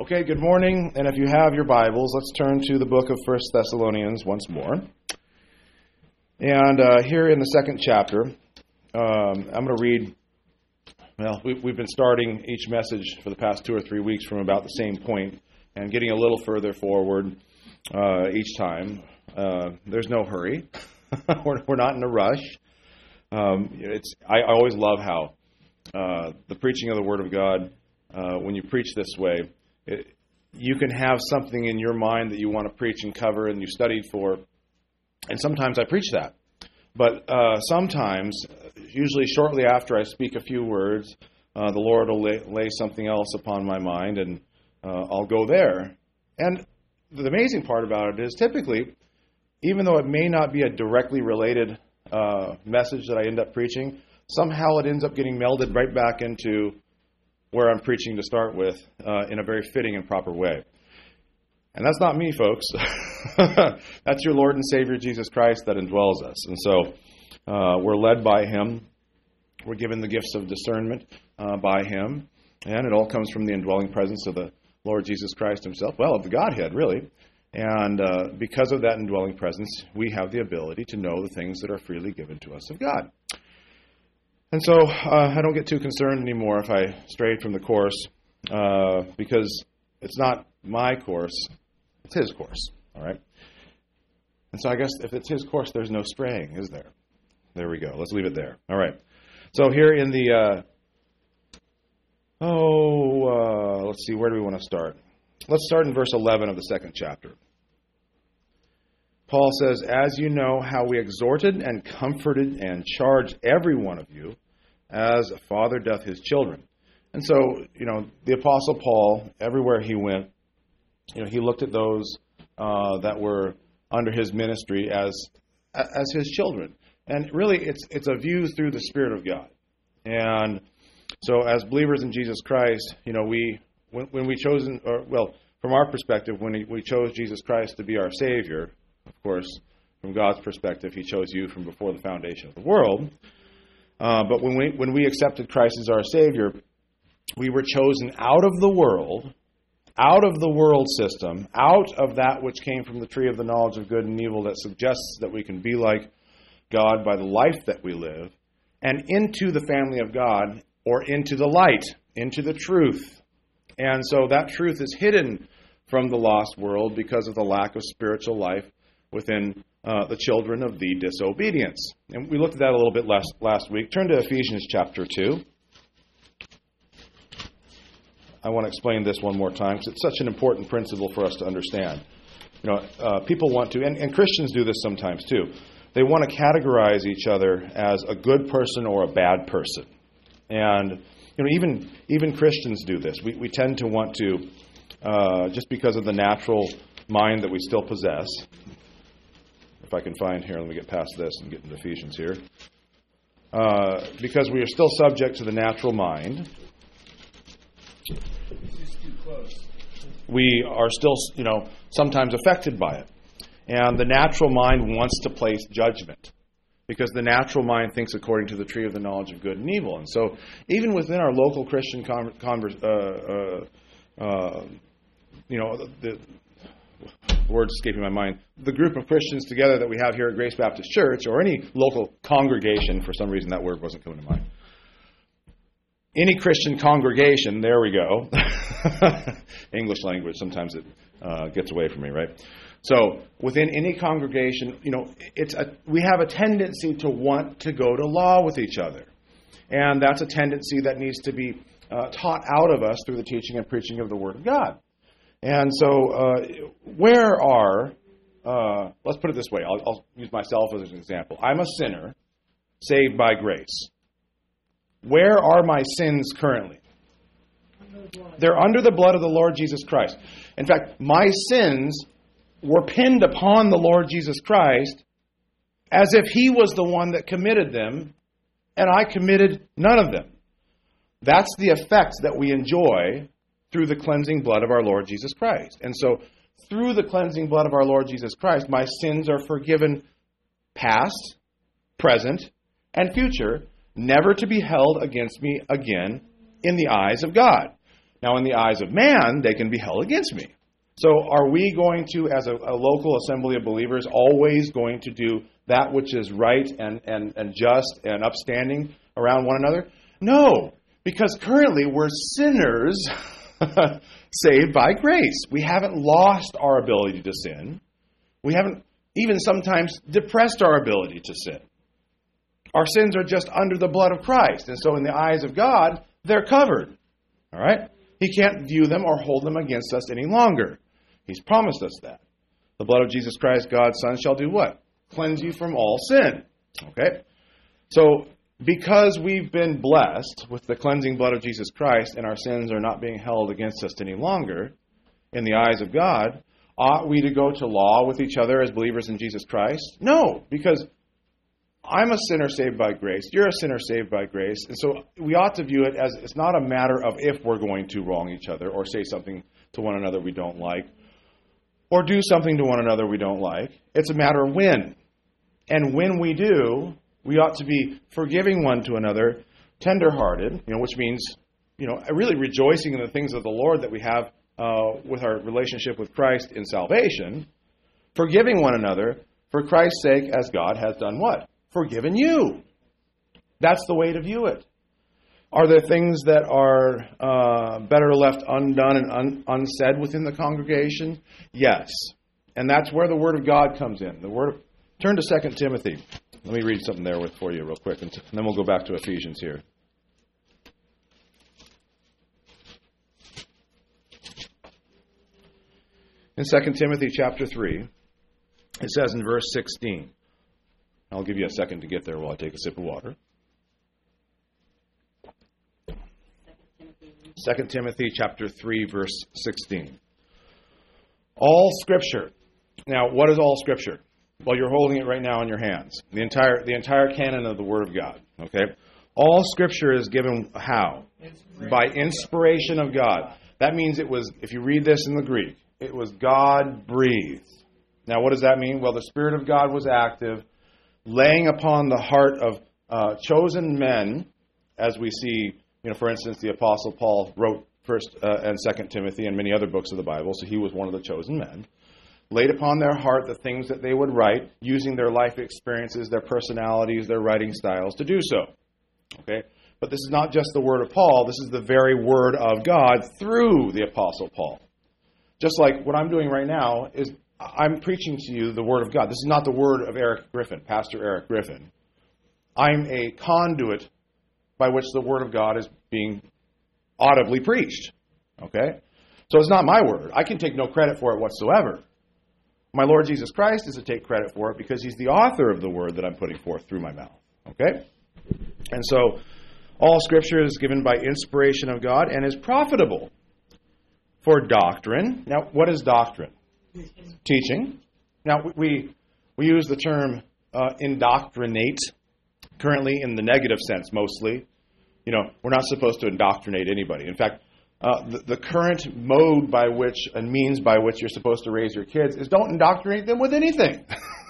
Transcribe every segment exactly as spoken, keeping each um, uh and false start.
Okay, good morning, and if you have your Bibles, let's turn to the book of First Thessalonians once more. And uh, here in the second chapter, um, I'm going to read, well, we, we've been starting each message for the past two or three weeks from about the same point and getting a little further forward uh, each time. Uh, there's no hurry. we're, we're not in a rush. Um, it's I, I always love how uh, the preaching of the Word of God, uh, when you preach this way, It, you can have something in your mind that you want to preach and cover and you studied for, and sometimes I preach that. But uh, sometimes, usually shortly after I speak a few words, uh, the Lord will lay, lay something else upon my mind, and uh, I'll go there. And the amazing part about it is typically, even though it may not be a directly related uh, message that I end up preaching, somehow it ends up getting melded right back into where I'm preaching to start with uh, in a very fitting and proper way. And that's not me, folks. That's your Lord and Savior, Jesus Christ, that indwells us. And so uh, we're led by Him. We're given the gifts of discernment uh, by Him. And it all comes from the indwelling presence of the Lord Jesus Christ Himself. Well, of the Godhead, really. And uh, because of that indwelling presence, we have the ability to know the things that are freely given to us of God. And so uh, I don't get too concerned anymore if I strayed from the course, uh, because it's not my course, it's His course, all right? And so I guess if it's His course, there's no straying, is there? There we go. Let's leave it there. All right. So here in the, uh, oh, uh, let's see, where do we want to start? Let's start in verse eleven of the second chapter. Paul says, "As you know how we exhorted and comforted and charged every one of you, as a father doth his children." And so, you know, the Apostle Paul, everywhere he went, you know, he looked at those uh, that were under his ministry as as his children. And really, it's it's a view through the Spirit of God. And so, as believers in Jesus Christ, you know, we when, when we chosen, or well, from our perspective, when we chose Jesus Christ to be our Savior. Of course, from God's perspective, He chose you from before the foundation of the world. Uh, but when we when we accepted Christ as our Savior, we were chosen out of the world, out of the world system, out of that which came from the tree of the knowledge of good and evil that suggests that we can be like God by the life that we live, and into the family of God, or into the light, into the truth. And so that truth is hidden from the lost world because of the lack of spiritual life within uh, the children of the disobedience. And we looked at that a little bit last, last week. Turn to Ephesians chapter two. I want to explain this one more time because it's such an important principle for us to understand. You know, uh, people want to, and, and Christians do this sometimes too, they want to categorize each other as a good person or a bad person. And you know, even even Christians do this. We, we tend to want to, uh, just because of the natural mind that we still possess. If I can find here, let me get past this and get into Ephesians here. Uh, because we are still subject to the natural mind. Just too close. We are still, you know, sometimes affected by it. And the natural mind wants to place judgment. Because the natural mind thinks according to the tree of the knowledge of good and evil. And so even within our local Christian con- converse, uh, uh, uh, you know, the... the word's escaping my mind, the group of Christians together that we have here at Grace Baptist Church, or any local congregation, for some reason that word wasn't coming to mind. Any Christian congregation, there we go. English language, sometimes it uh, gets away from me, right? So, within any congregation, you know, it's a, we have a tendency to want to go to law with each other. And that's a tendency that needs to be uh, taught out of us through the teaching and preaching of the Word of God. And so, uh, where are, uh, let's put it this way, I'll, I'll use myself as an example. I'm a sinner saved by grace. Where are my sins currently? They're under the blood of the Lord Jesus Christ. In fact, my sins were pinned upon the Lord Jesus Christ as if He was the one that committed them, and I committed none of them. That's the effect that we enjoy through the cleansing blood of our Lord Jesus Christ. And so, through the cleansing blood of our Lord Jesus Christ, my sins are forgiven past, present, and future, never to be held against me again in the eyes of God. Now, in the eyes of man, they can be held against me. So are we going to, as a, a local assembly of believers, always going to do that which is right and, and, and just and upstanding around one another? No, because currently we're sinners saved by grace. We haven't lost our ability to sin. We haven't even sometimes depressed our ability to sin. Our sins are just under the blood of Christ. And so in the eyes of God, they're covered. All right? He can't view them or hold them against us any longer. He's promised us that. The blood of Jesus Christ, God's Son, shall do what? Cleanse you from all sin. Okay? So, because we've been blessed with the cleansing blood of Jesus Christ and our sins are not being held against us any longer, in the eyes of God, ought we to go to law with each other as believers in Jesus Christ? No, because I'm a sinner saved by grace. You're a sinner saved by grace. And so we ought to view it as it's not a matter of if we're going to wrong each other or say something to one another we don't like or do something to one another we don't like. It's a matter of when. And when we do, we ought to be forgiving one to another, tenderhearted, you know, which means, you know, really rejoicing in the things of the Lord that we have uh, with our relationship with Christ in salvation, forgiving one another for Christ's sake as God has done what? Forgiven you. That's the way to view it. Are there things that are uh, better left undone and un- unsaid within the congregation? Yes. And that's where the Word of God comes in. The Word of, turn to Second Timothy. Let me read something there with, for you real quick, and then we'll go back to Ephesians here. In Second Timothy chapter three, it says in verse sixteen, I'll give you a second to get there while I take a sip of water. Second Timothy chapter three, verse sixteen. All Scripture. Now, what is all Scripture? Well, you're holding it right now in your hands. The entire the entire canon of the Word of God. Okay? All Scripture is given how? By inspiration of God. That means it was, if you read this in the Greek, it was God-breathed. Now, what does that mean? Well, the Spirit of God was active, laying upon the heart of uh, chosen men, as we see, you know, for instance, the Apostle Paul wrote First uh, and Second Timothy and many other books of the Bible, so he was one of the chosen men, laid upon their heart the things that they would write, using their life experiences, their personalities, their writing styles to do so. Okay? But this is not just the word of Paul, this is the very word of God through the Apostle Paul. Just like what I'm doing right now is I'm preaching to you the Word of God. This is not the word of Eric Griffin, Pastor Eric Griffin. I'm a conduit by which the Word of God is being audibly preached. Okay? So it's not my word. I can take no credit for it whatsoever. My Lord Jesus Christ is to take credit for it because He's the author of the Word that I'm putting forth through my mouth. Okay? And so all Scripture is given by inspiration of God and is profitable for doctrine. Now, what is doctrine? Teaching. Now, we we use the term uh, indoctrinate currently in the negative sense mostly. You know, we're not supposed to indoctrinate anybody. In fact, uh, the, the current mode by which and means by which you're supposed to raise your kids is don't indoctrinate them with anything.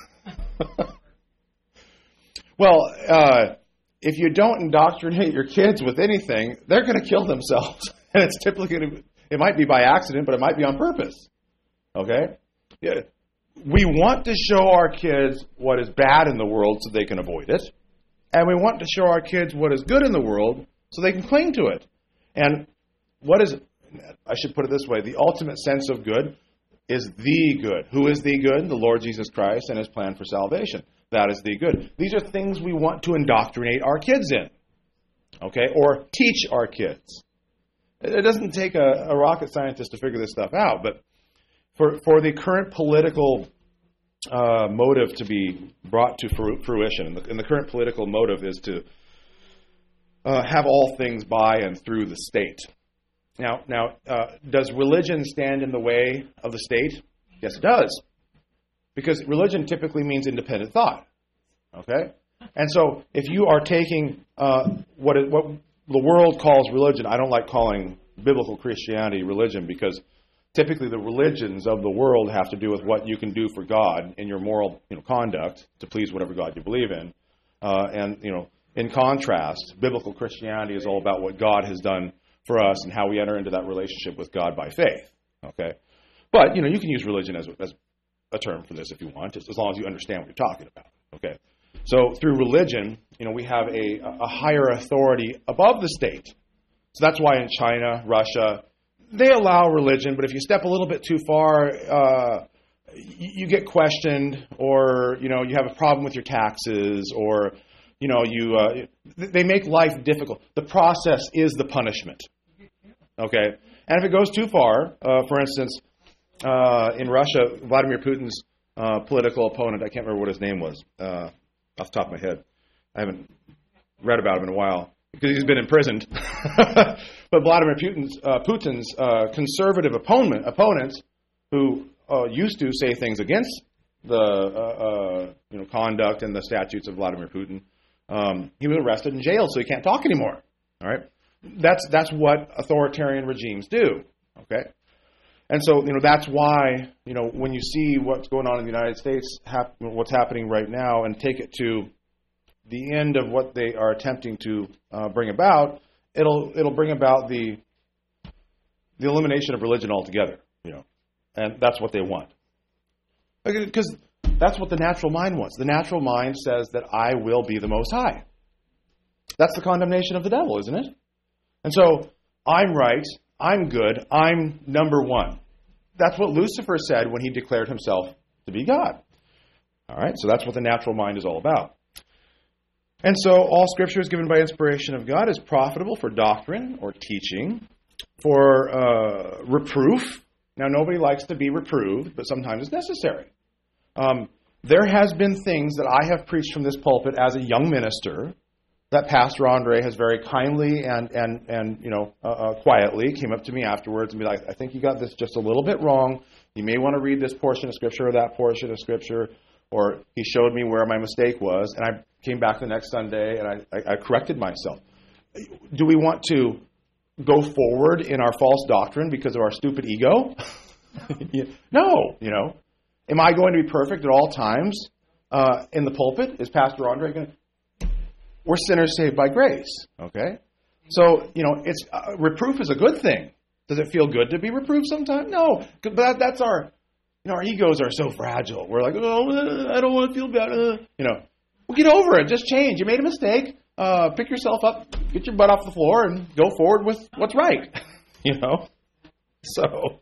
Well, uh, if you don't indoctrinate your kids with anything, they're going to kill themselves. And it's typically going to, it might be by accident, but it might be on purpose. Okay? Yeah. We want to show our kids what is bad in the world so they can avoid it. And we want to show our kids what is good in the world so they can cling to it. And what is, I should put it this way, the ultimate sense of good is the good. Who is the good? The Lord Jesus Christ and His plan for salvation. That is the good. These are things we want to indoctrinate our kids in. Okay? Or teach our kids. It doesn't take a, a rocket scientist to figure this stuff out, but for, for the current political uh, motive to be brought to fruition, and the, and the current political motive is to uh, have all things by and through the state. Now, now uh, does religion stand in the way of the state? Yes, it does. Because religion typically means independent thought. Okay? And so if you are taking uh, what it, what the world calls religion, I don't like calling biblical Christianity religion because typically the religions of the world have to do with what you can do for God in your moral, you know, conduct to please whatever God you believe in. Uh, and, you know, in contrast, biblical Christianity is all about what God has done for us and how we enter into that relationship with God by faith. Okay, but you know you can use religion as as a term for this if you want, just as long as you understand what you're talking about. Okay, so through religion, you know we have a a higher authority above the state. So that's why in China, Russia, they allow religion, but if you step a little bit too far, uh, you, you get questioned, or you know you have a problem with your taxes, or you know you uh, they make life difficult. The process is the punishment. Okay, and if it goes too far, uh, for instance, uh, in Russia, Vladimir Putin's uh, political opponent, I can't remember what his name was uh, off the top of my head. I haven't read about him in a while because he's been imprisoned. But Vladimir Putin's, uh, Putin's uh, conservative opponent, opponents who uh, used to say things against the uh, uh, you know conduct and the statutes of Vladimir Putin, um, he was arrested and jailed, so he can't talk anymore. All right, that's that's what authoritarian regimes do. Okay, and so you know that's why you know when you see what's going on in the United States, hap- what's happening right now, and take it to the end of what they are attempting to uh, bring about, it'll it'll bring about the the elimination of religion altogether, you know, and that's what they want, because that's what the natural mind wants. The natural mind says that I will be the Most High. That's the condemnation of the devil, isn't it? And so I'm right, I'm good, I'm number one. That's what Lucifer said when he declared himself to be God. All right, so that's what the natural mind is all about. And so all Scripture is given by inspiration of God, is profitable for doctrine or teaching, for uh, reproof. Now, nobody likes to be reproved, but sometimes it's necessary. Um, there has been things that I have preached from this pulpit as a young minister that Pastor Andre has very kindly and and and you know uh, uh, quietly came up to me afterwards and be like, I think you got this just a little bit wrong. You may want to read this portion of Scripture or that portion of Scripture. Or he showed me where my mistake was, and I came back the next Sunday, and I, I, I corrected myself. Do we want to go forward in our false doctrine because of our stupid ego? No, you know. Am I going to be perfect at all times uh, in the pulpit? Is Pastor Andre going to? We're sinners saved by grace, okay? So, you know, it's uh, reproof is a good thing. Does it feel good to be reproved sometimes? No, but that, that's our... You know, our egos are so fragile. We're like, oh, I don't want to feel bad. Uh. You know, well, get over it. Just change. You made a mistake. Uh, pick yourself up, get your butt off the floor, and go forward with what's right. You know? So,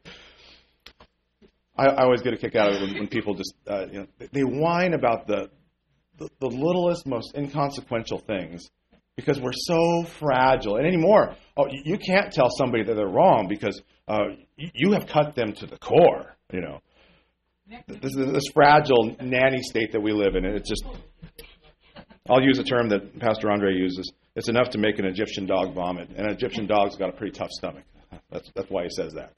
I, I always get a kick out of it when, when people just, uh, you know, they whine about the, the the littlest, most inconsequential things because we're so fragile. And anymore, oh, you, you can't tell somebody that they're wrong because uh, you, you have cut them to the core, you know. This, this fragile nanny state that we live in, it's just, I'll use a term that Pastor Andre uses. It's enough to make an Egyptian dog vomit. And an Egyptian dog's got a pretty tough stomach. That's that's why he says that.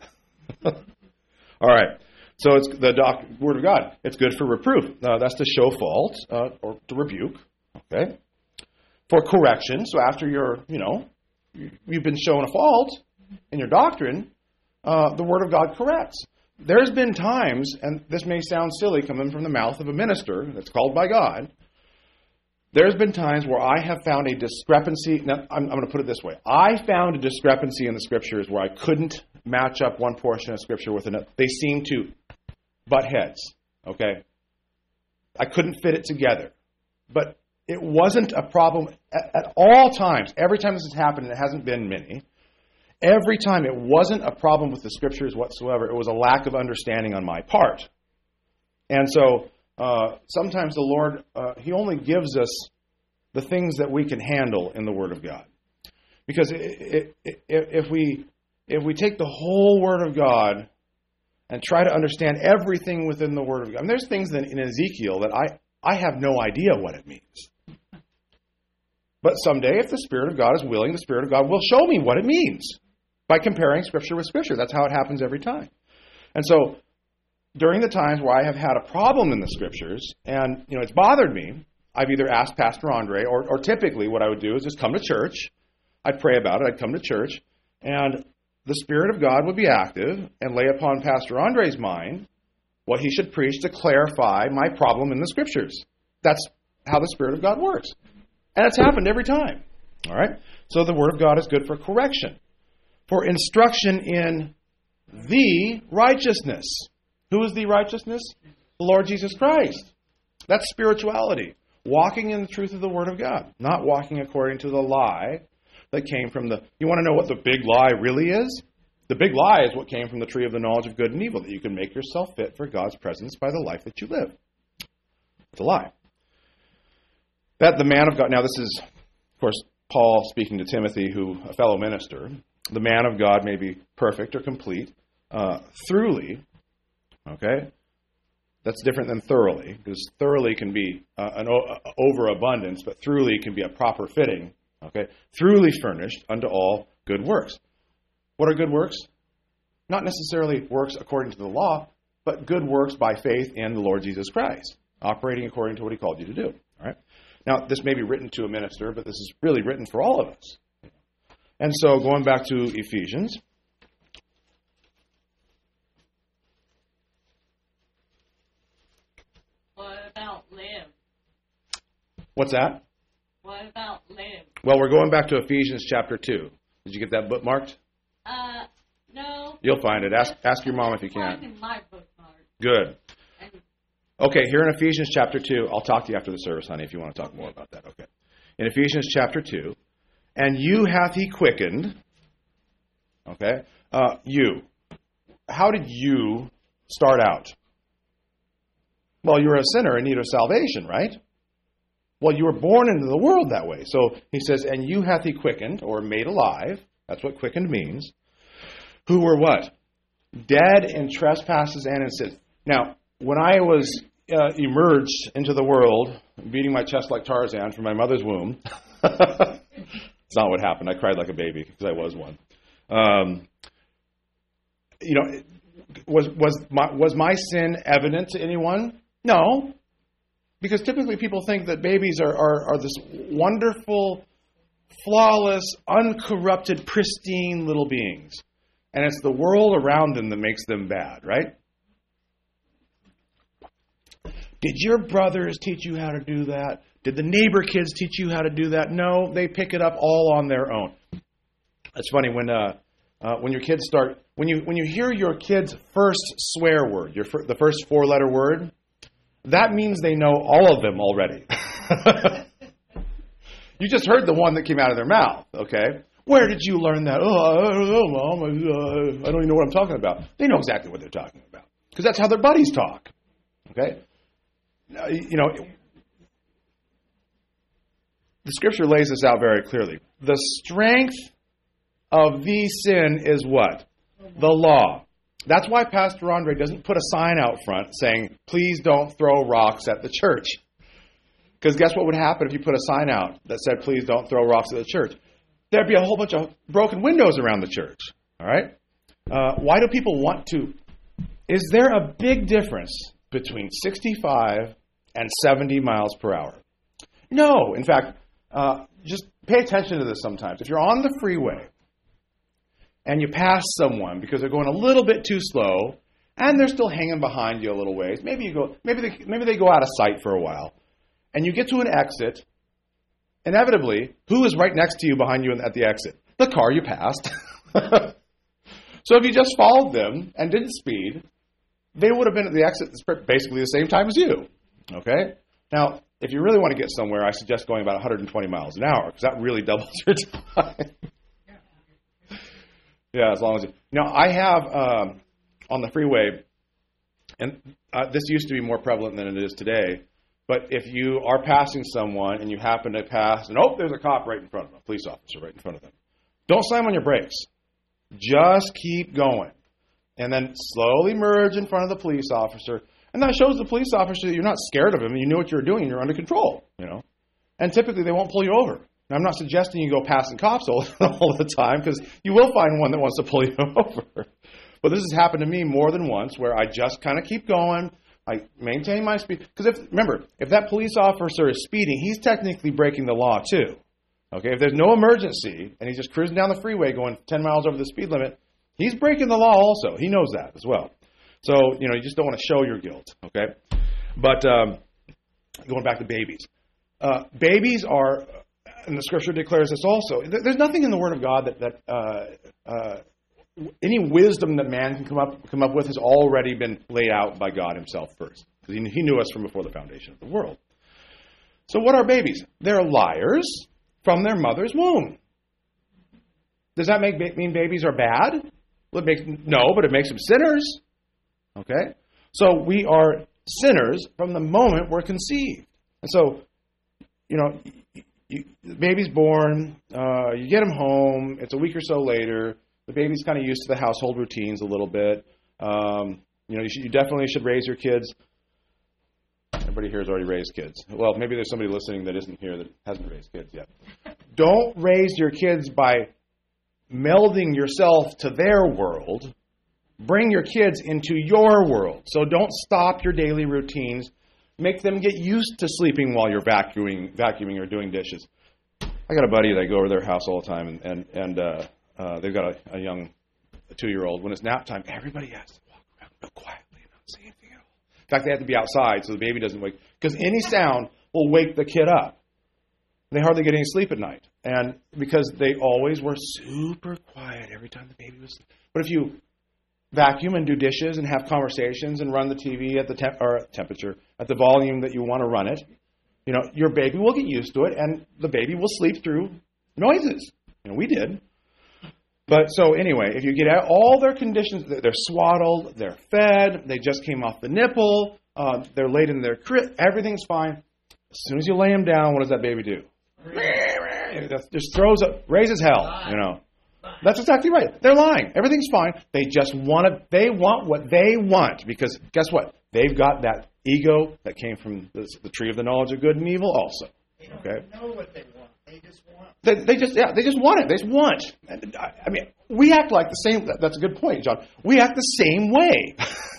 All right. So it's the doc, Word of God. It's good for reproof. Uh, that's to show fault uh, or to rebuke. Okay. For correction. So after you're, you know, you've been shown a fault in your doctrine, uh, the Word of God corrects. There's been times, and this may sound silly coming from the mouth of a minister that's called by God, there's been times where I have found a discrepancy. Now, I'm, I'm going to put it this way. I found a discrepancy in the Scriptures where I couldn't match up one portion of Scripture with another. They seemed to butt heads, okay? I couldn't fit it together. But it wasn't a problem at, at all times. Every time this has happened, and it hasn't been many, every time it wasn't a problem with the Scriptures whatsoever. It was a lack of understanding on my part. And so uh, sometimes the Lord, uh, He only gives us the things that we can handle in the Word of God. Because it, it, it, if we if we take the whole Word of God and try to understand everything within the Word of God, I mean, there's things in, in Ezekiel that I, I have no idea what it means. But someday, if the Spirit of God is willing, the Spirit of God will show me what it means. By comparing Scripture with Scripture. That's how it happens every time. And so, during the times where I have had a problem in the Scriptures, and you know it's bothered me, I've either asked Pastor Andre, or, or typically what I would do is just come to church. I'd pray about it. I'd come to church, and the Spirit of God would be active and lay upon Pastor Andre's mind what he should preach to clarify my problem in the Scriptures. That's how the Spirit of God works. And it's happened every time. All right? So the Word of God is good for correction. for instruction in the righteousness. Who is the righteousness? The Lord Jesus Christ. That's spirituality. Walking in the truth of the Word of God. Not walking according to the lie that came from the... You want to know what the big lie really is? The big lie is what came from the tree of the knowledge of good and evil, that you can make yourself fit for God's presence by the life that you live. It's a lie. That the man of God... Now this is, of course, Paul speaking to Timothy, who a fellow minister. The man of God may be perfect or complete, uh, throughly, okay? That's different than thoroughly, because thoroughly can be uh, an o- overabundance, but throughly can be a proper fitting, okay? Throughly furnished unto all good works. What are good works? Not necessarily works according to the law, but good works by faith in the Lord Jesus Christ, operating according to what he called you to do, all right? Now, this may be written to a minister, but this is really written for all of us. And so, going back to Ephesians. What about live? What's that? What about live? Well, we're going back to Ephesians chapter two. Did you get that bookmarked? Uh, no. You'll find it. Ask ask your mom if you can. In my bookmark. Good. And Okay, here in Ephesians chapter two, I'll talk to you after the service, honey, if you want to talk more about that. Okay. In Ephesians chapter two, and you hath he quickened. Okay. Uh, you. How did you start out? Well, you were a sinner in need of salvation, right? Well, you were born into the world that way. So he says, and you hath he quickened, or made alive. That's what quickened means. Who were what? Dead in trespasses and in sins. Now, when I was uh, emerged into the world, beating my chest like Tarzan from my mother's womb, it's not what happened. I cried like a baby because I was one. Um, you know, was was my, was my sin evident to anyone? No. Because typically people think that babies are, are, are this wonderful, flawless, uncorrupted, pristine little beings. And it's the world around them that makes them bad, right? Did your brothers teach you how to do that? Did the neighbor kids teach you how to do that? No, they pick it up all on their own. It's funny when uh, uh, when your kids start when you when you hear your kid's first swear word, your fir- the first four letter word, that means they know all of them already. You just heard the one that came out of their mouth, okay? Where did you learn that? Oh, I don't know, Mom. I, uh, I don't even know what I'm talking about. They know exactly what they're talking about because that's how their buddies talk, okay? Now, you know, the Scripture lays this out very clearly. The strength of the sin is what? The law. That's why Pastor Andre doesn't put a sign out front saying, please don't throw rocks at the church. Because guess what would happen if you put a sign out that said, please don't throw rocks at the church? There'd be a whole bunch of broken windows around the church. All right? Uh, why do people want to? Is there a big difference between sixty-five and seventy miles per hour? No. In fact, uh, just pay attention to this sometimes. If you're on the freeway and you pass someone because they're going a little bit too slow and they're still hanging behind you a little ways, maybe you go, maybe they, maybe they go out of sight for a while, and you get to an exit. Inevitably, who is right next to you behind you at the exit? The car you passed. So if you just followed them and didn't speed, they would have been at the exit basically the same time as you. Okay? Now, if you really want to get somewhere, I suggest going about one hundred twenty miles an hour because that really doubles your time. Yeah, as long as you... Now, I have um, on the freeway, and uh, this used to be more prevalent than it is today, but if you are passing someone and you happen to pass, and oh, there's a cop right in front of them, a police officer right in front of them. Don't slam on your brakes. Just keep going. And then slowly merge in front of the police officer. And that shows the police officer that you're not scared of him and you know what you're doing and you're under control, you know. And typically they won't pull you over. Now, I'm not suggesting you go passing cops all, all the time because you will find one that wants to pull you over. But this has happened to me more than once where I just kind of keep going. I maintain my speed. Because if remember, if that police officer is speeding, he's technically breaking the law too. Okay, if there's no emergency and he's just cruising down the freeway going ten miles over the speed limit, he's breaking the law also. He knows that as well. So, you know, you just don't want to show your guilt. Okay, but um, going back to babies, uh, babies are and the Scripture declares this also. There's nothing in the Word of God that, that uh, uh, any wisdom that man can come up come up with has already been laid out by God himself first. Because he, he knew us from before the foundation of the world. So what are babies? They're liars from their mother's womb. Does that make mean babies are bad? Well, it makes, no, but it makes them sinners. Okay? So we are sinners from the moment we're conceived. And so, you know, you, the baby's born, uh, you get him home, it's a week or so later, the baby's kind of used to the household routines a little bit. Um, you know, you, should, you definitely should raise your kids. Everybody here has already raised kids. Well, maybe there's somebody listening that isn't here that hasn't raised kids yet. Don't raise your kids by melding yourself to their world. Bring your kids into your world. So don't stop your daily routines. Make them get used to sleeping while you're vacuuming, vacuuming or doing dishes. I got a buddy that I go over their house all the time, and and, and uh, uh, they've got a, a young a two-year-old. When it's nap time, everybody has to walk around real quietly and not say anything at all. In fact, they have to be outside so the baby doesn't wake, because any sound will wake the kid up. They hardly get any sleep at night, and because they always were super quiet every time the baby was. But if you vacuum and do dishes and have conversations and run the T V at the temp- or temperature at the volume that you want to run it, you know, your baby will get used to it, and the baby will sleep through noises. You know, we did. But so anyway, if you get out all their conditions, they're swaddled, they're fed, they just came off the nipple, uh, they're laid in their crib, everything's fine. As soon as you lay them down, what does that baby do? That just throws up, raises hell, you know. That's exactly right. They're lying. Everything's fine. They just want to, they want what they want, because guess what? They've got that ego that came from the, the tree of the knowledge of good and evil also. They don't Okay? know what they want. They just want. They, they just, yeah, they just want it. They just want. And I, I mean, we act like the same. That's a good point, John. We act the same way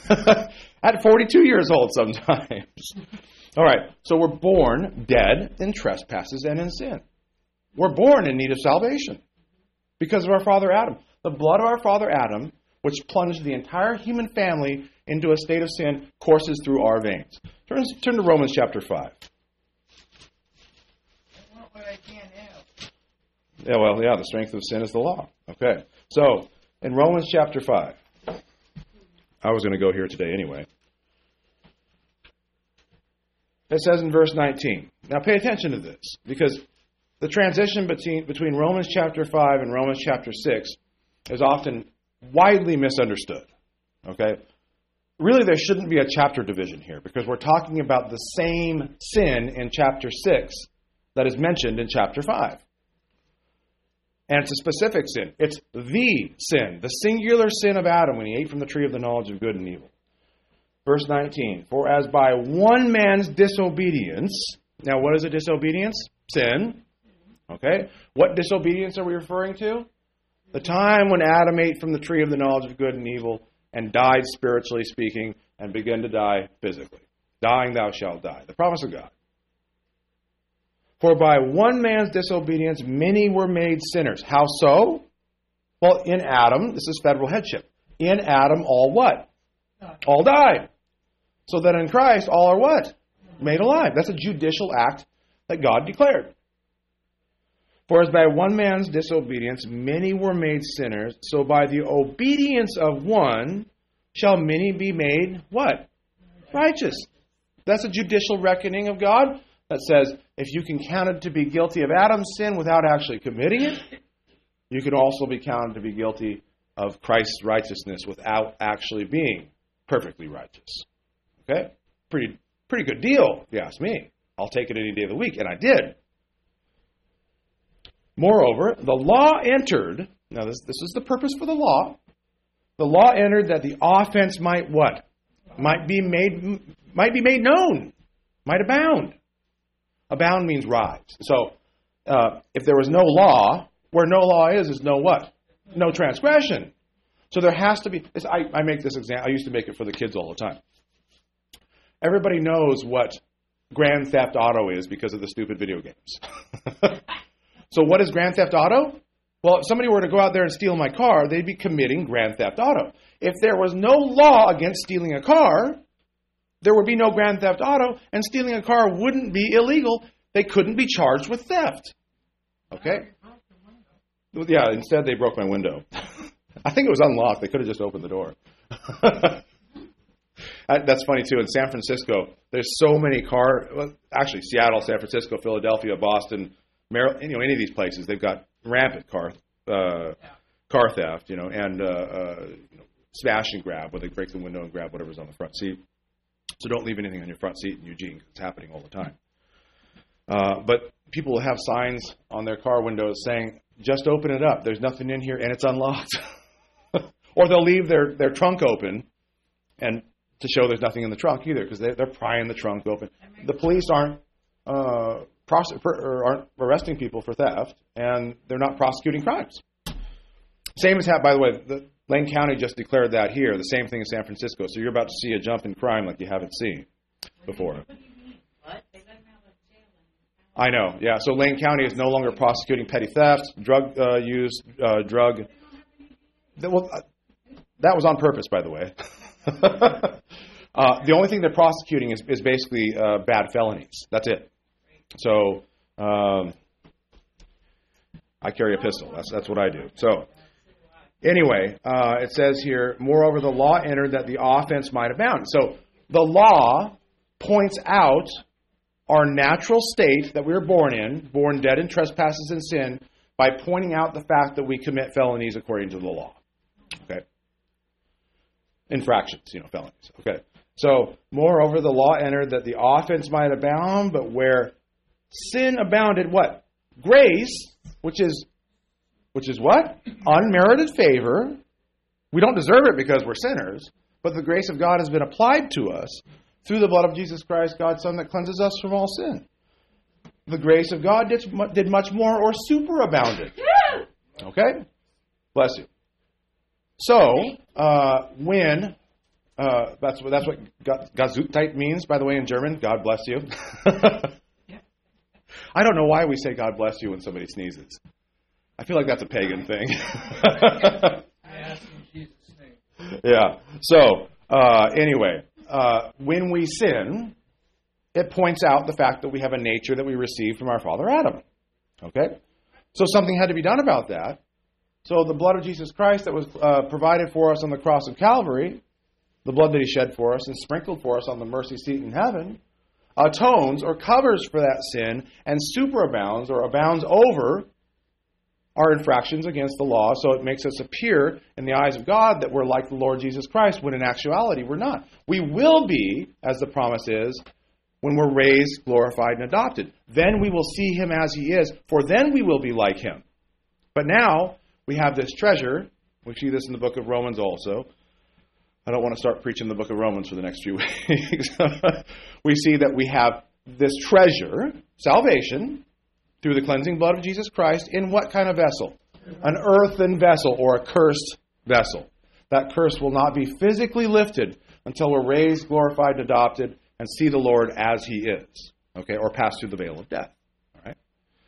at forty-two years old sometimes. All right. So we're born dead in trespasses and in sin. We're born in need of salvation because of our father Adam. The blood of our father Adam, which plunged the entire human family into a state of sin, courses through our veins. Turn, turn to Romans chapter five. I want what I can't have. Yeah, well, yeah, the strength of sin is the law. Okay. So, in Romans chapter five, I was going to go here today anyway. It says in verse nineteen. Now pay attention to this, because the transition between, between Romans chapter five and Romans chapter six is often widely misunderstood. Okay? Really, there shouldn't be a chapter division here, because we're talking about the same sin in chapter six that is mentioned in chapter five. And it's a specific sin. It's the sin, the singular sin of Adam when he ate from the tree of the knowledge of good and evil. Verse nineteen, for as by one man's disobedience, now what is a disobedience? Sin. Okay. What disobedience are we referring to? The time when Adam ate from the tree of the knowledge of good and evil and died spiritually speaking and began to die physically. Dying thou shalt die. The promise of God. For by one man's disobedience many were made sinners. How so? Well, in Adam, this is federal headship. In Adam, all what? All died. So that in Christ, all are what? Made alive. That's a judicial act that God declared. For as by one man's disobedience many were made sinners, so by the obedience of one shall many be made what? Righteous. That's a judicial reckoning of God that says if you can count it to be guilty of Adam's sin without actually committing it, you can also be counted to be guilty of Christ's righteousness without actually being perfectly righteous. Okay? Pretty pretty good deal, if you ask me. I'll take it any day of the week, and I did. Moreover, the law entered, now this, this is the purpose for the law. The law entered that the offense might what? Might be made might be made known. Might abound. Abound means rise. So, uh, if there was no law, where no law is, is no what? No transgression. So there has to be, this, I, I make this example, I used to make it for the kids all the time. Everybody knows what Grand Theft Auto is because of the stupid video games. So what is Grand Theft Auto? Well, if somebody were to go out there and steal my car, they'd be committing Grand Theft Auto. If there was no law against stealing a car, there would be no Grand Theft Auto, and stealing a car wouldn't be illegal. They couldn't be charged with theft. Okay? Well, yeah, instead they broke my window. I think it was unlocked. They could have just opened the door. That's funny, too. In San Francisco, there's so many car... Well, actually, Seattle, San Francisco, Philadelphia, Boston, Maryland, you know, any of these places, they've got rampant car uh, car theft, you know, and uh, uh, you know, smash and grab, where they break the window and grab whatever's on the front seat. So don't leave anything on your front seat in Eugene, 'cause it's happening all the time. Uh, but people will have signs on their car windows saying, just open it up. There's nothing in here, and it's unlocked. Or they'll leave their, their trunk open and to show there's nothing in the trunk either, because they, they're prying the trunk open. The police aren't uh, prosec- or aren't arresting people for theft, and they're not prosecuting crimes. Same as happened, by the way, the, Lane County just declared that here, the same thing in San Francisco. So you're about to see a jump in crime like you haven't seen before. What do you mean? What? They let him out of jail. I know, yeah. So Lane County is no longer prosecuting petty theft, drug uh, use, uh, drug. That, well, uh, that was on purpose, by the way. uh, the only thing they're prosecuting is, is basically uh, bad felonies. That's it. So um, I carry a pistol. That's that's what I do. So anyway, uh, it says here, moreover, the law entered that the offense might abound. So the law points out our natural state that we were born in, born dead in trespasses and sin, by pointing out the fact that we commit felonies according to the law. Okay? Infractions, you know, felonies. Okay. So, moreover, the law entered that the offense might abound, but where sin abounded, what? Grace, which is, which is what? Unmerited favor. We don't deserve it because we're sinners, but the grace of God has been applied to us through the blood of Jesus Christ, God's Son, that cleanses us from all sin. The grace of God did, did much more or superabounded. Okay? Bless you. So, uh, when, uh, that's, that's what Gesundheit means, by the way, in German. God bless you. I don't know why we say God bless you when somebody sneezes. I feel like that's a pagan thing. I ask in Jesus' name. Yeah. So, uh, anyway, uh, when we sin, it points out the fact that we have a nature that we received from our father Adam. Okay? So something had to be done about that. So the blood of Jesus Christ that was uh, provided for us on the cross of Calvary, the blood that he shed for us and sprinkled for us on the mercy seat in heaven, atones or covers for that sin and superabounds or abounds over our infractions against the law. So it makes us appear in the eyes of God that we're like the Lord Jesus Christ, when in actuality we're not. We will be, as the promise is, when we're raised, glorified, and adopted. Then we will see him as he is, for then we will be like him. But now we have this treasure. We see this in the book of Romans also. I don't want to start preaching the book of Romans for the next few weeks. We see that we have this treasure, salvation, through the cleansing blood of Jesus Christ, in what kind of vessel? An earthen vessel or a cursed vessel. That curse will not be physically lifted until we're raised, glorified, and adopted, and see the Lord as he is. Okay, or pass through the veil of death. All right.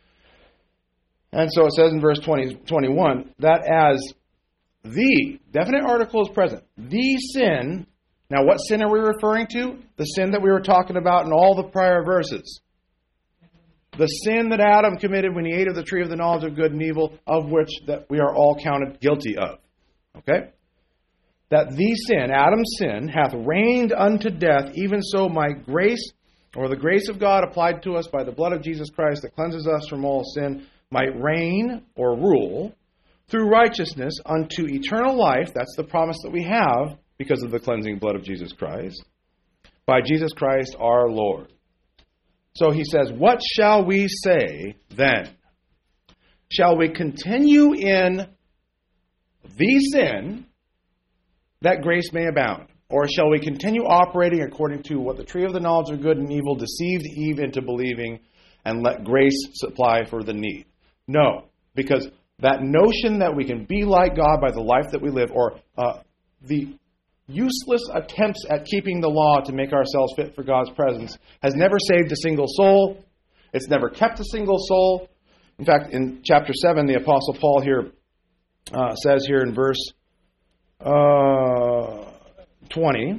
And so it says in verse twenty, twenty-one, that as the, definite article is present, the sin, now what sin are we referring to? The sin that we were talking about in all the prior verses. The sin that Adam committed when he ate of the tree of the knowledge of good and evil, of which that we are all counted guilty of. Okay? That the sin, Adam's sin, hath reigned unto death, even so my grace, or the grace of God applied to us by the blood of Jesus Christ that cleanses us from all sin, might reign or rule through righteousness unto eternal life. That's the promise that we have because of the cleansing blood of Jesus Christ. By Jesus Christ our Lord. So he says, what shall we say then? Shall we continue in the sin that grace may abound? Or shall we continue operating according to what the tree of the knowledge of good and evil deceived Eve into believing, and let grace supply for the need? No, because that notion that we can be like God by the life that we live, or uh, the useless attempts at keeping the law to make ourselves fit for God's presence, has never saved a single soul. It's never kept a single soul. In fact, in chapter seven, the Apostle Paul here uh, says here in verse uh, twenty.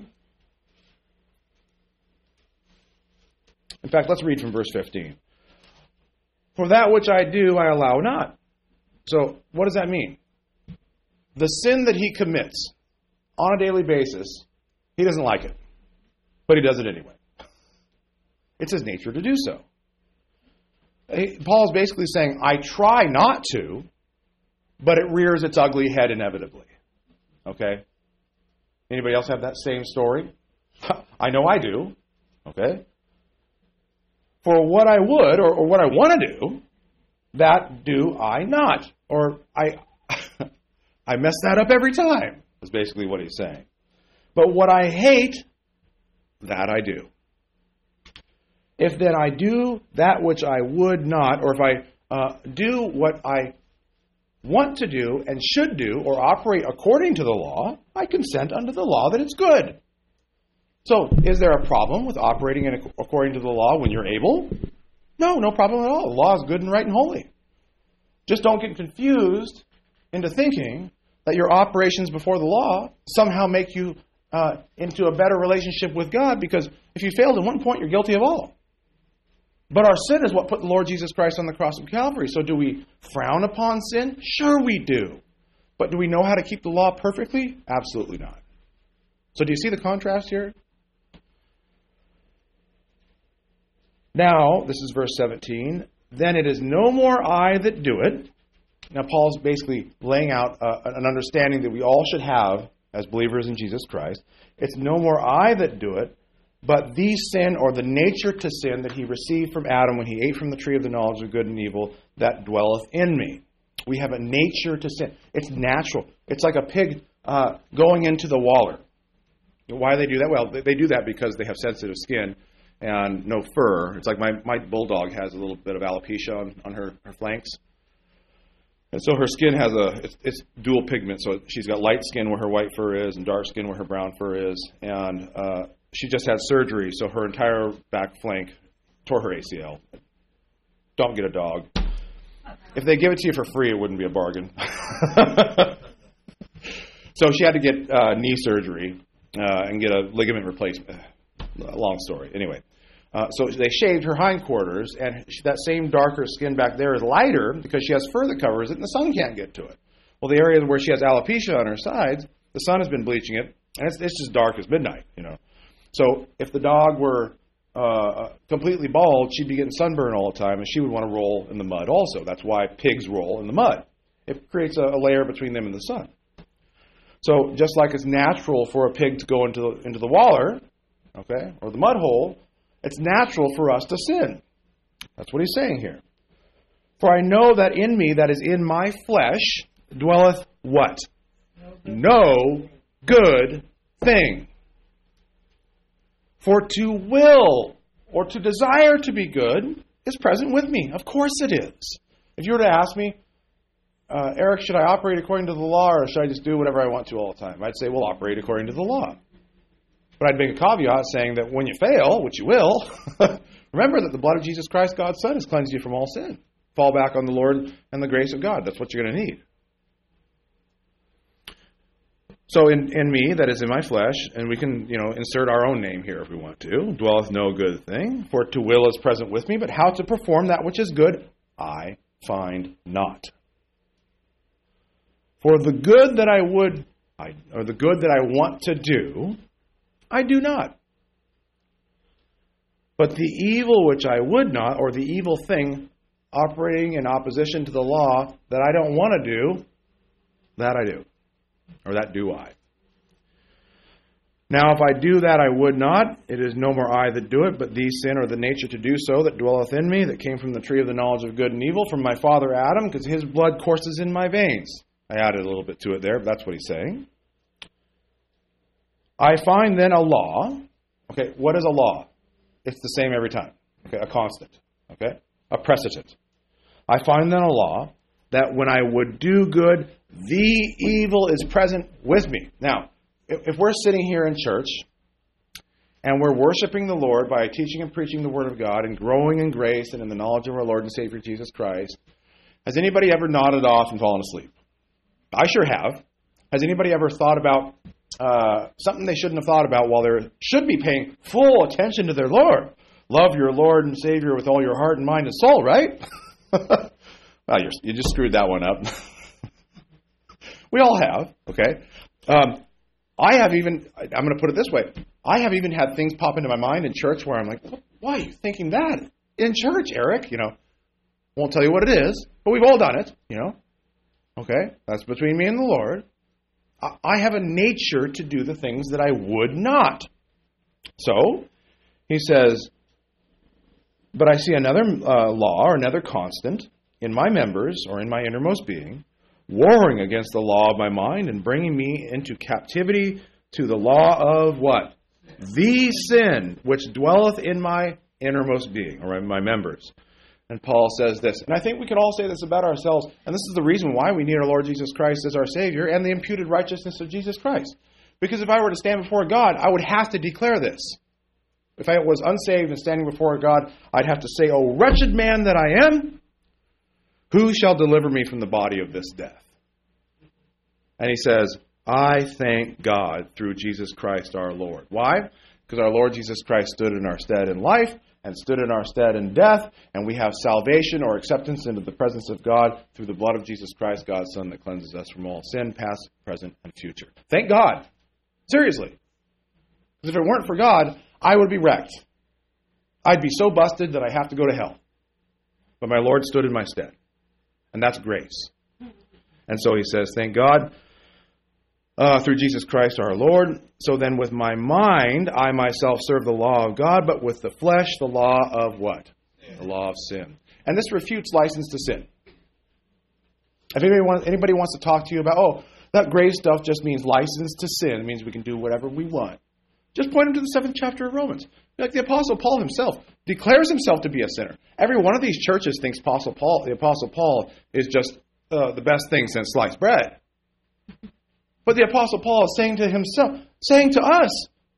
In fact, let's read from verse fifteen. For that which I do, I allow not. So, what does that mean? The sin that he commits on a daily basis, he doesn't like it. But he does it anyway. It's his nature to do so. Paul is basically saying, I try not to, but it rears its ugly head inevitably. Okay? Anybody else have that same story? I know I do. Okay? For what I would, or, or what I want to do, that do I not. Or I I mess that up every time, is basically what he's saying. But what I hate, that I do. If then I do that which I would not, or if I uh, do what I want to do and should do, or operate according to the law, I consent unto the law that it's good. So, is there a problem with operating in, according to the law when you're able? No, no problem at all. The law is good and right and holy. Just don't get confused into thinking that your operations before the law somehow make you uh, into a better relationship with God, because if you failed at one point, you're guilty of all. But our sin is what put the Lord Jesus Christ on the cross of Calvary. So do we frown upon sin? Sure we do. But do we know how to keep the law perfectly? Absolutely not. So do you see the contrast here? Now, this is verse seventeen, then it is no more I that do it. Now, Paul's basically laying out uh, an understanding that we all should have as believers in Jesus Christ. It's no more I that do it, but the sin, or the nature to sin, that he received from Adam when he ate from the tree of the knowledge of good and evil, that dwelleth in me. We have a nature to sin. It's natural. It's like a pig uh, going into the waller. Why do they do that? Well, they do that because they have sensitive skin and no fur. It's like my, my bulldog has a little bit of alopecia on, on her, her flanks. And so her skin has a, it's, it's dual pigment. So she's got light skin where her white fur is and dark skin where her brown fur is. And uh, she just had surgery, so her entire back flank tore her A C L. Don't get a dog. If they give it to you for free, it wouldn't be a bargain. So she had to get uh, knee surgery uh, and get a ligament replacement. Long story. Anyway, uh, so they shaved her hindquarters, and she, that same darker skin back there is lighter because she has fur that covers it, and the sun can't get to it. Well, the area where she has alopecia on her sides, the sun has been bleaching it, and it's, it's just dark as midnight, you know. So if the dog were uh, completely bald, she'd be getting sunburn all the time, and she would want to roll in the mud also. That's why pigs roll in the mud. It creates a, a layer between them and the sun. So just like it's natural for a pig to go into the, into the waller, okay, or the mud hole, it's natural for us to sin. That's what he's saying here. For I know that in me, that is in my flesh, dwelleth what? No good thing. For to will, or to desire to be good, is present with me. Of course it is. If you were to ask me, uh, Eric, should I operate according to the law, or should I just do whatever I want to all the time? I'd say, well, operate according to the law. But I'd make a caveat saying that when you fail, which you will, remember that the blood of Jesus Christ, God's Son, has cleansed you from all sin. Fall back on the Lord and the grace of God. That's what you're going to need. So in, in me, that is in my flesh, and we can, you know, insert our own name here if we want to, dwelleth no good thing, for to will is present with me, but how to perform that which is good, I find not. For the good that I would, I, or the good that I want to do, I do not. But the evil which I would not, or the evil thing operating in opposition to the law that I don't want to do, that I do. Or that do I. Now if I do that I would not, it is no more I that do it, but the sin or the nature to do so that dwelleth in me, that came from the tree of the knowledge of good and evil, from my father Adam, because his blood courses in my veins. I added a little bit to it there, but that's what he's saying. I find then a law. Okay, what is a law? It's the same every time. Okay, a constant. Okay, a precedent. I find then a law that when I would do good, the evil is present with me. Now, if, if we're sitting here in church and we're worshiping the Lord by teaching and preaching the Word of God and growing in grace and in the knowledge of our Lord and Savior Jesus Christ, has anybody ever nodded off and fallen asleep? I sure have. Has anybody ever thought about uh, something they shouldn't have thought about while they should be paying full attention to their Lord? Love your Lord and Savior with all your heart and mind and soul, right? Well, you're, you just screwed that one up. We all have, okay? Um, I have even, I'm going to put it this way, I have even had things pop into my mind in church where I'm like, why are you thinking that in church, Eric? You know, won't tell you what it is, but we've all done it, you know? Okay, that's between me and the Lord. I, I have a nature to do the things that I would not. So, he says, but I see another uh, law or another constant in my members or in my innermost being, warring against the law of my mind and bringing me into captivity to the law of what? The sin which dwelleth in my innermost being, or in my members. And Paul says this, and I think we can all say this about ourselves, and this is the reason why we need our Lord Jesus Christ as our Savior and the imputed righteousness of Jesus Christ. Because if I were to stand before God, I would have to declare this. If I was unsaved and standing before God, I'd have to say, "O wretched man that I am, who shall deliver me from the body of this death?" And he says, I thank God through Jesus Christ our Lord. Why? Because our Lord Jesus Christ stood in our stead in life and stood in our stead in death, and we have salvation or acceptance into the presence of God through the blood of Jesus Christ, God's Son, that cleanses us from all sin, past, present, and future. Thank God. Seriously. Because if it weren't for God, I would be wrecked. I'd be so busted that I have to go to hell. But my Lord stood in my stead. And that's grace. And so he says, thank God uh, through Jesus Christ our Lord. So then with my mind, I myself serve the law of God, but with the flesh, the law of what? Sin. The law of sin. And this refutes license to sin. If anybody wants, anybody wants to talk to you about, oh, that grave stuff just means license to sin. It means we can do whatever we want. Just point them to the seventh chapter of Romans. Like the Apostle Paul himself declares himself to be a sinner. Every one of these churches thinks Apostle Paul, the Apostle Paul is just uh, the best thing since sliced bread. But the Apostle Paul is saying to himself, saying to us,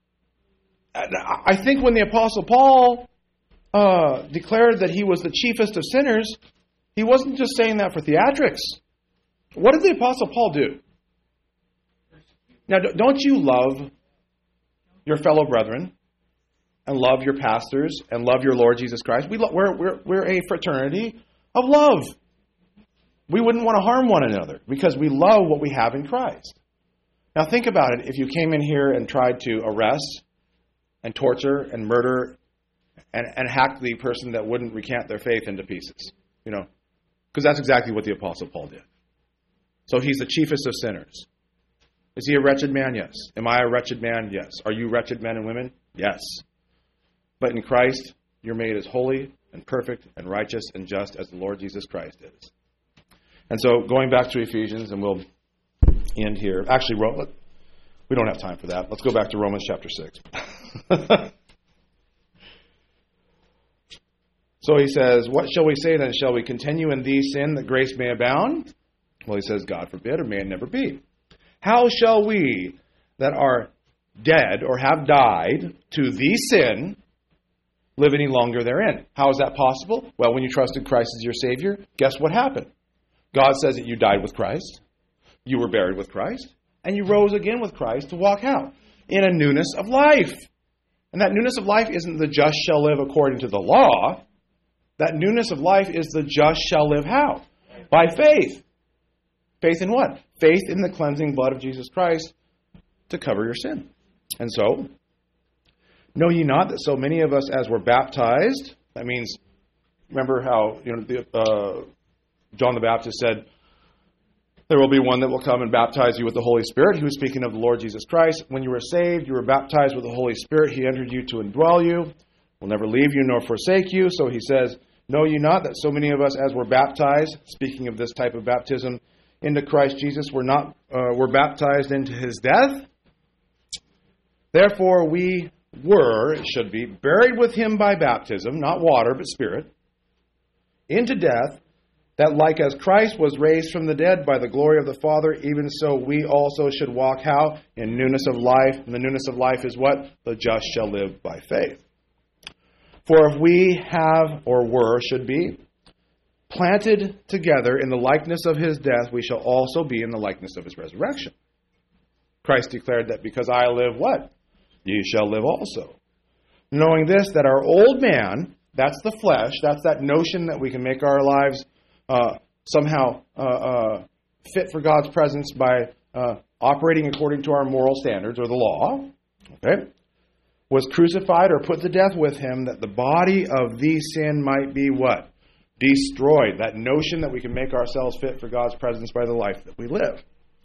I think when the Apostle Paul uh, declared that he was the chiefest of sinners, he wasn't just saying that for theatrics. What did the Apostle Paul do? Now, don't you love your fellow brethren and love your pastors and love your Lord Jesus Christ? We lo- we're, we're, we're a fraternity of love. We wouldn't want to harm one another because we love what we have in Christ. Now think about it. If you came in here and tried to arrest and torture and murder and, and hack the person that wouldn't recant their faith into pieces, you know, because that's exactly what the Apostle Paul did. So he's the chiefest of sinners. Is he a wretched man? Yes. Am I a wretched man? Yes. Are you wretched men and women? Yes. But in Christ, you're made as holy and perfect and righteous and just as the Lord Jesus Christ is. And so going back to Ephesians, and we'll end here. Actually, we don't have time for that. Let's go back to Romans chapter six. So he says, what shall we say then? Shall we continue in these sin that grace may abound? Well, he says, God forbid, or may it never be. How shall we that are dead or have died to the sin live any longer therein? How is that possible? Well, when you trusted Christ as your Savior, guess what happened? God says that you died with Christ, you were buried with Christ, and you rose again with Christ to walk out in a newness of life. And that newness of life isn't the just shall live according to the law. That newness of life is the just shall live how? By faith. Faith in what? Faith in the cleansing blood of Jesus Christ to cover your sin. And so, know ye not that so many of us as were baptized, that means, remember how you know the, uh, John the Baptist said, there will be one that will come and baptize you with the Holy Spirit. He was speaking of the Lord Jesus Christ. When you were saved, you were baptized with the Holy Spirit. He entered you to indwell you, will never leave you nor forsake you. So he says, know ye not that so many of us as were baptized, speaking of this type of baptism, into Christ Jesus, were not uh, were baptized into his death? Therefore we were, it should be, buried with him by baptism, not water, but spirit, into death, that like as Christ was raised from the dead by the glory of the Father, even so we also should walk how? In newness of life. And the newness of life is what? The just shall live by faith. For if we have, or were, should be, planted together in the likeness of his death, we shall also be in the likeness of his resurrection. Christ declared that because I live, what? Ye shall live also. Knowing this, that our old man That's the flesh. That's that notion that we can make our lives uh, somehow uh, uh, fit for God's presence by uh, operating according to our moral standards or the law. Okay? Was crucified or put to death with him, that the body of the sin might be what? Destroyed. That notion that we can make ourselves fit for God's presence by the life that we live.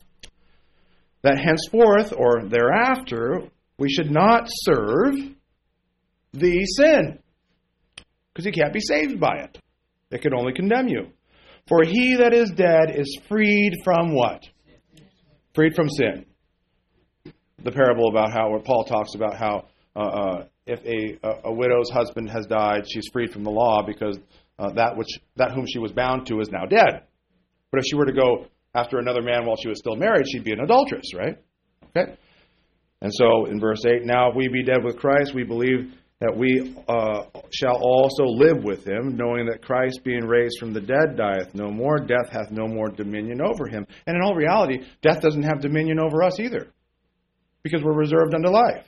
That henceforth or thereafter we should not serve the sin, because you can't be saved by it. It can only condemn you. For he that is dead is freed from what? Freed from sin. The parable about how, where Paul talks about how uh, uh, if a, a, a widow's husband has died, she's freed from the law because uh, that which that whom she was bound to is now dead. But if she were to go after another man while she was still married, she'd be an adulteress, right? Okay. And so in verse eight, now if we be dead with Christ, we believe that we uh, shall also live with him, knowing that Christ, being raised from the dead, dieth no more. Death hath no more dominion over him. And in all reality, death doesn't have dominion over us either, because we're reserved unto life.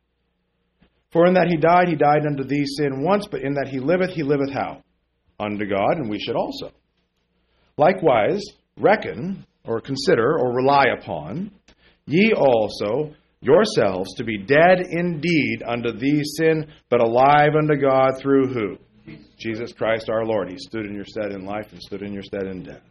For in that he died, he died unto thee sin once, but in that he liveth, he liveth how? Unto God, and we should also. Likewise, reckon, or consider, or rely upon, ye also yourselves to be dead indeed unto thee sin, but alive unto God through who? Jesus. Jesus Christ our Lord. He stood in your stead in life and stood in your stead in death.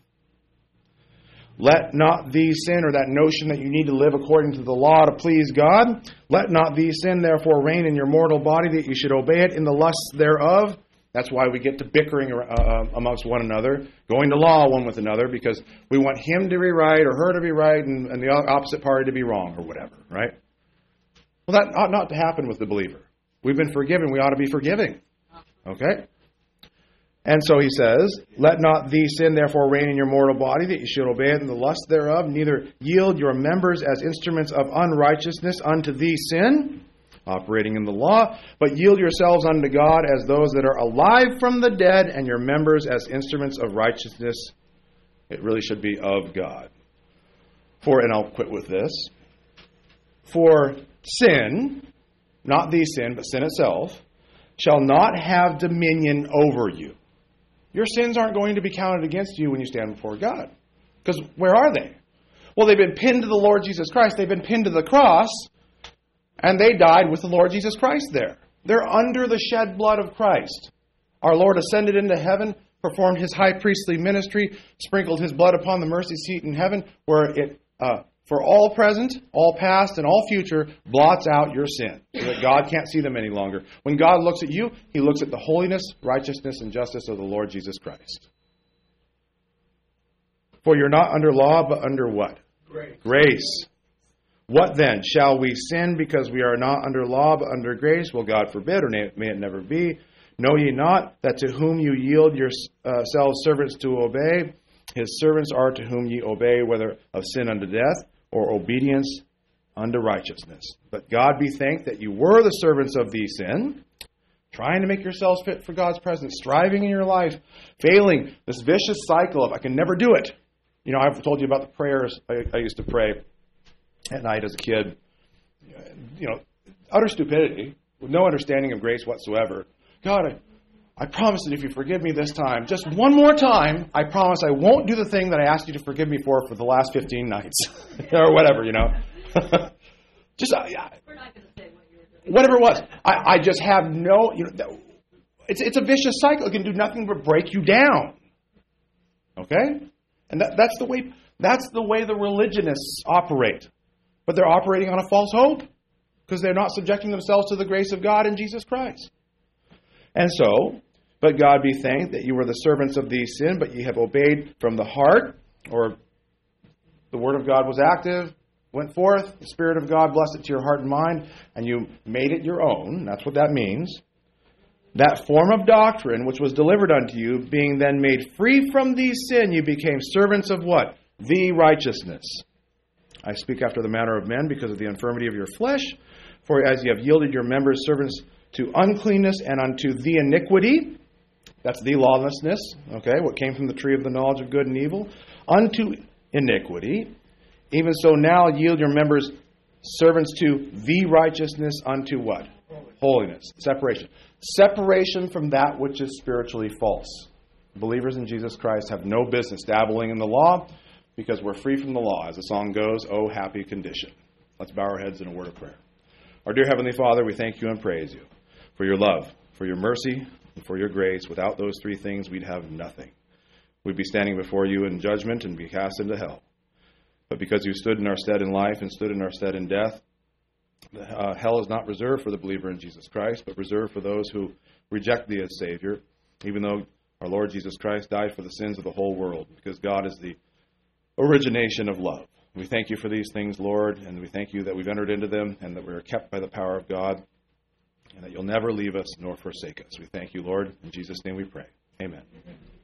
Let not thee sin, or that notion that you need to live according to the law to please God, let not thee sin therefore reign in your mortal body, that you should obey it in the lusts thereof. That's why we get to bickering uh, amongst one another, going to law one with another, because we want him to be right or her to be right and, and the opposite party to be wrong or whatever, right? Well, that ought not to happen with the believer. We've been forgiven. We ought to be forgiving. Okay? And so he says, let not thee sin therefore reign in your mortal body, that you should obey it in the lust thereof, neither yield your members as instruments of unrighteousness unto thee sin, operating in the law, but yield yourselves unto God as those that are alive from the dead, and your members as instruments of righteousness. It really should be of God. For, and I'll quit with this, for sin, not the sin, but sin itself, shall not have dominion over you. Your sins aren't going to be counted against you when you stand before God. Because where are they? Well, they've been pinned to the Lord Jesus Christ. They've been pinned to the cross. And they died with the Lord Jesus Christ there. They're under the shed blood of Christ. Our Lord ascended into heaven, performed his high priestly ministry, sprinkled his blood upon the mercy seat in heaven, where it, uh, for all present, all past, and all future, blots out your sin, so that God can't see them any longer. When God looks at you, he looks at the holiness, righteousness, and justice of the Lord Jesus Christ. For you're not under law, but under what? Grace. Grace. What then? Shall we sin because we are not under law, but under grace? Well, God forbid, or may it never be. Know ye not that to whom you yield yourselves servants to obey, his servants are to whom ye obey, whether of sin unto death, or obedience unto righteousness. But God be thanked that you were the servants of the sin, trying to make yourselves fit for God's presence, striving in your life, failing, this vicious cycle of I can never do it. You know, I've told you about the prayers I, I used to pray at night as a kid. You know, utter stupidity, with no understanding of grace whatsoever. God, I, I promise that if you forgive me this time, just one more time, I promise I won't do the thing that I asked you to forgive me for for the last fifteen nights. Or whatever, you know. just uh, yeah, We're not going to say what you were doing. whatever it was. I, I just have no, you know, it's, it's a vicious cycle. It can do nothing but break you down. Okay? And that, that's the way that's the way the religionists operate. But they're operating on a false hope, because they're not subjecting themselves to the grace of God in Jesus Christ. And so, but God be thanked that you were the servants of these sin, but ye have obeyed from the heart, or the word of God was active, went forth, the Spirit of God blessed it to your heart and mind, and you made it your own. That's what that means. That form of doctrine which was delivered unto you, being then made free from these sin, you became servants of what? The righteousness. I speak after the manner of men because of the infirmity of your flesh. For as ye have yielded your members servants to uncleanness and unto the iniquity, that's the lawlessness, okay, what came from the tree of the knowledge of good and evil, unto iniquity, even so now yield your members servants to the righteousness unto what? Holiness. Separation. Separation from that which is spiritually false. Believers in Jesus Christ have no business dabbling in the law because we're free from the law. As the song goes, oh, happy condition. Let's bow our heads in a word of prayer. Our dear Heavenly Father, we thank you and praise you for your love, for your mercy, and for your grace. Without those three things, we'd have nothing. We'd be standing before you in judgment and be cast into hell. But because you stood in our stead in life and stood in our stead in death, uh, hell is not reserved for the believer in Jesus Christ, but reserved for those who reject thee as Savior, even though our Lord Jesus Christ died for the sins of the whole world, because God is the origination of love. We thank you for these things, Lord, and we thank you that we've entered into them and that we are kept by the power of God, and that you'll never leave us nor forsake us. We thank you, Lord. In Jesus' name we pray. Amen.